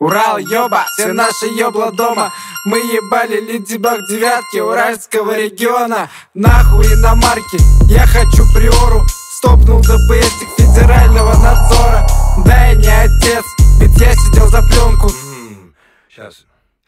Урал, ёба, все наши ёбла дома. Мы ебали Леди Баг девятки уральского региона. Нахуй иномарки, я хочу приору. Стопнул ДПСик федерального надзора. Да я не отец, ведь я сидел за пленку. Сейчас.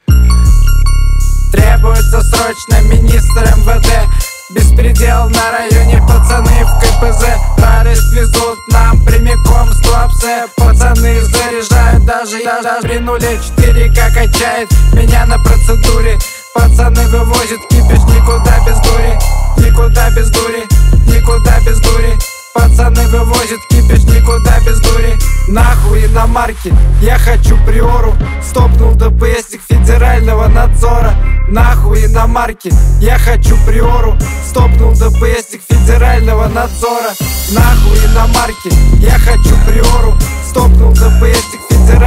Требуется срочно министр МВД. Беспредел на районе, пацаны в КПЗ. Пары везут нам прямиком с Туапсе. Пацаны заряжают, даже 304К качает меня на процедуре. Пацаны вывозят кипиш, никуда без дури. Никуда без дури, никуда без дури. Пацаны вывозят кипиш, никуда без дури. Нахуй иномарки, я хочу приору. Стопнул ДПСик федерального надзора. Нахуй иномарки, я хочу приору. Стопнул ДПСик федерального надзора. Нахуй иномарки, я хочу приору. Стопнул ДПСик федерального